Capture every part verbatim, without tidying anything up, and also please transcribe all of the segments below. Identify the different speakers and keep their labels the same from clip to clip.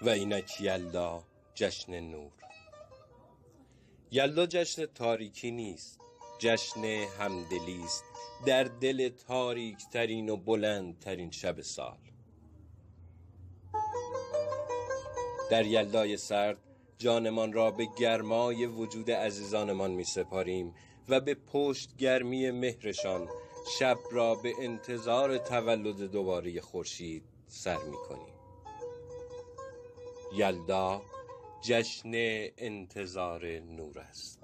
Speaker 1: و اینک یلدا جشن نور. یلدا جشن تاریکی نیست، جشن همدلی است در دل تاریک ترین و بلند ترین شب سال. در یلدای سرد جانمان را به گرمای وجود عزیزانمان می سپاریم و به پشت گرمی مهرشان شب را به انتظار تولد دوباره خورشید سر می کنیم. یلدا جشن انتظار نور است.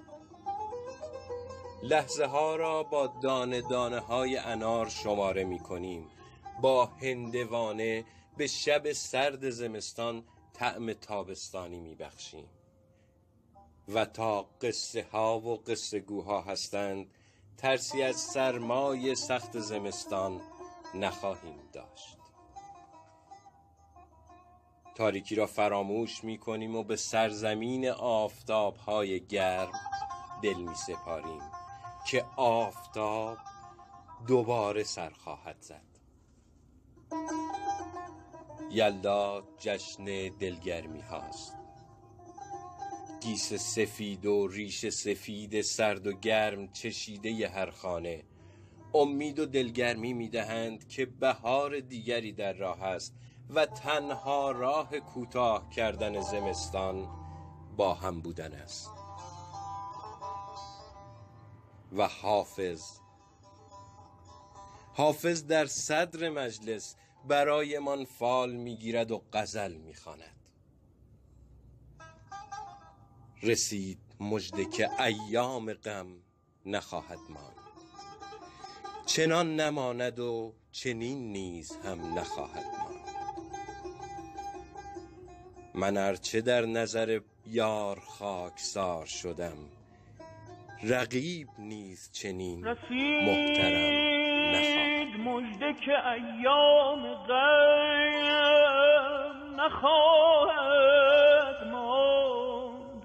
Speaker 1: لحظه ها را با دانه دانه های انار شماره می کنیم. با هندوانه به شب سرد زمستان طعم تابستانی می بخشیم. و تا قصه ها و قصه گوها هستند ترسی از سرمای سخت زمستان نخواهیم داشت. تاریکی را فراموش می کنیم و به سرزمین آفتاب های گرم دل می سپاریم که آفتاب دوباره سر خواهد زد. یلدا جشن دلگرمی هاست. گیس سفید و ریش سفید سرد و گرم چشیده ی هر خانه امید و دلگرمی می دهند که بهار دیگری در راه است و تنها راه کوتاه کردن زمستان با هم بودن است. و حافظ حافظ در صدر مجلس برایمان فال میگیرد و غزل میخواند. رسید مژده که ایام غم نخواهد ماند، چنان نماند و چنین نیز هم نخواهد ماند. من ارچه در نظر یار خاکسار شدم، رقیب نیز چنین محترم نخواهد.
Speaker 2: مژده که ایام غم نخواهد ماند،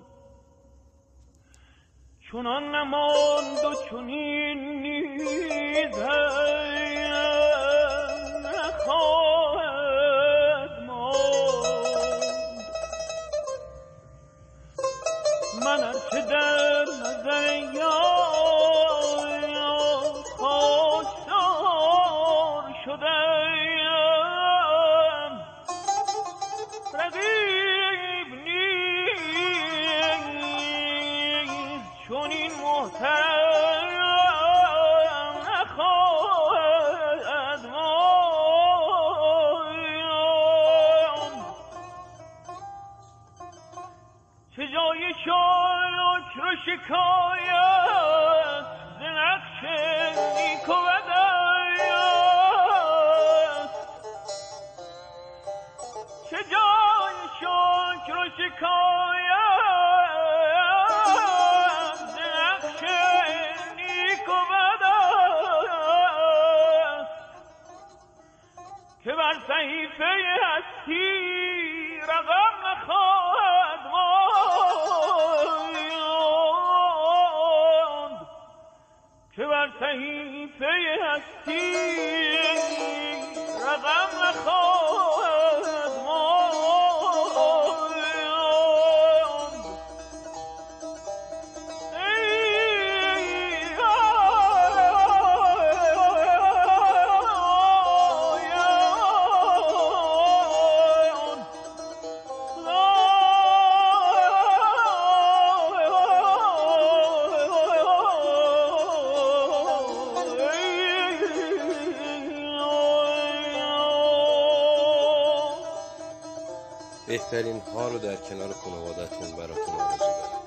Speaker 2: چنان نماند و چنین نیز هم نخواهد ماند. من ارچه در نظر یار خاکسار شدم، رقیب نیز چنین محترم نخواهد ماند. چه جای شکر و شکایت ز نقش نیک و بد است، چه جای شکر و شکایت ز نقش نیک و بد است، که بر صحیفه هستی رقم نخواهد ماند، که بر صحیفه هستی رقم نخواهد ماند.
Speaker 1: بهترین ها رو در کنار خانوادتون براتون آرزو دارم.